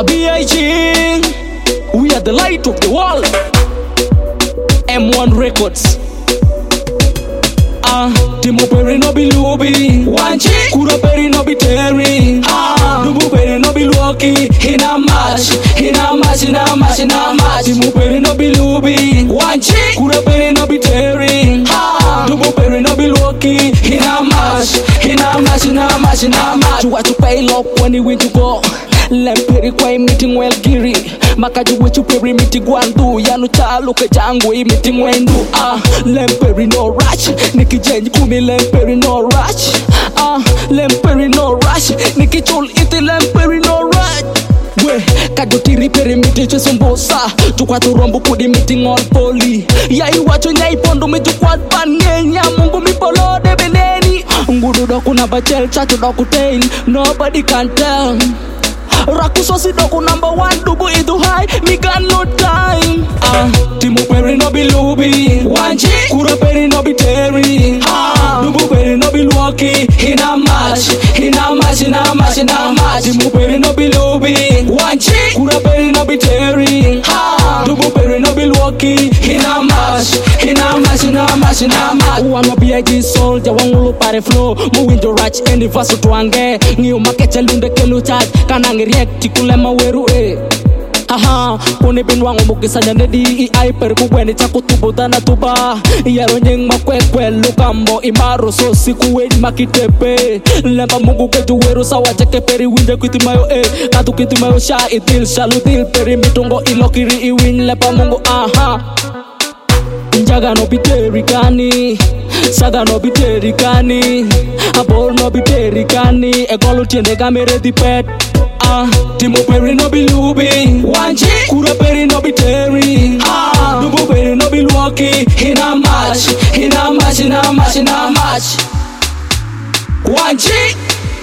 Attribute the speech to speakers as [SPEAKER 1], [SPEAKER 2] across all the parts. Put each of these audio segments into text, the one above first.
[SPEAKER 1] B.I.G. We are the light of the world. M1 Records. Timo Perry no be Luby. Wanchi Kura Perry no be Terry. Dubu Perry no be Lucky. Hina match. Timo Perry no be Luby. Wanchi Kura Perry no be Terry. Dubu Perry no be Lucky. Hina match. You want to pay up when you win to go. Lemperi kwa meeting well giri makaji wechu peri meeting gwandu yanu chalo ke jangu meeting wendu lemperi no rush nikijenji kumi lemperi no rush lemperi no rush nikichol iti lemperi no rush we kadotiri peri meeting chesombosa tukwa turombo kudi meeting all poli ya iwacho nyai pondo mejukwad bangenya mungu mipolode beneni ngudu doku na bachel chacho doku tail nobody can tell Rakuso si doku number 1 dubu idu high me got no time Timo Perry no be Luby Wanchi Kura Perry no be Terry Dubu Perry no be Lucky Hina match Timo Perry no be Luby Wanchi Kura Perry no be Terry Dubu Perry no be Lucky Hina match Uwano B.I.G. soldier wangulu pare flow Muwinjo rach any vaso tuange Ngiyo makecha lunde kelu chat Kanangi react kule maweru Kuni binwango mukisanya nedi I per kuweni chaku tubo dana tuba Yaro nying makwekwe lukambo Imaro so siku weni makitepe Lemba mungu keju weru sawa jeke peri winje kwiti mayo Katu kiti mayo sha itil shalutil peri mitungo ilokiri iwin lemba mungu Jaga no be terikani Saga no be terikani Abol no be terikani Egolu tiende kamere di pet Timo Perry no be Luby Wanchi Kura Perry no be Terry Dubu Perry no be Lucky Hina match Wanchi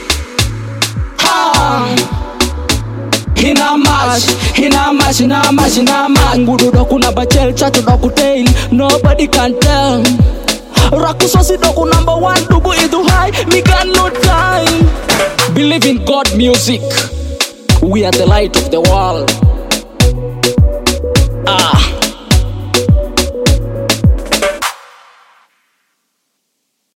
[SPEAKER 1] Hina match Ngudu doku na bachel chacho doku tail Nobody can tell Rakuso si doku number 1 dubu idu high me got no time Believe in God music We are the light of the world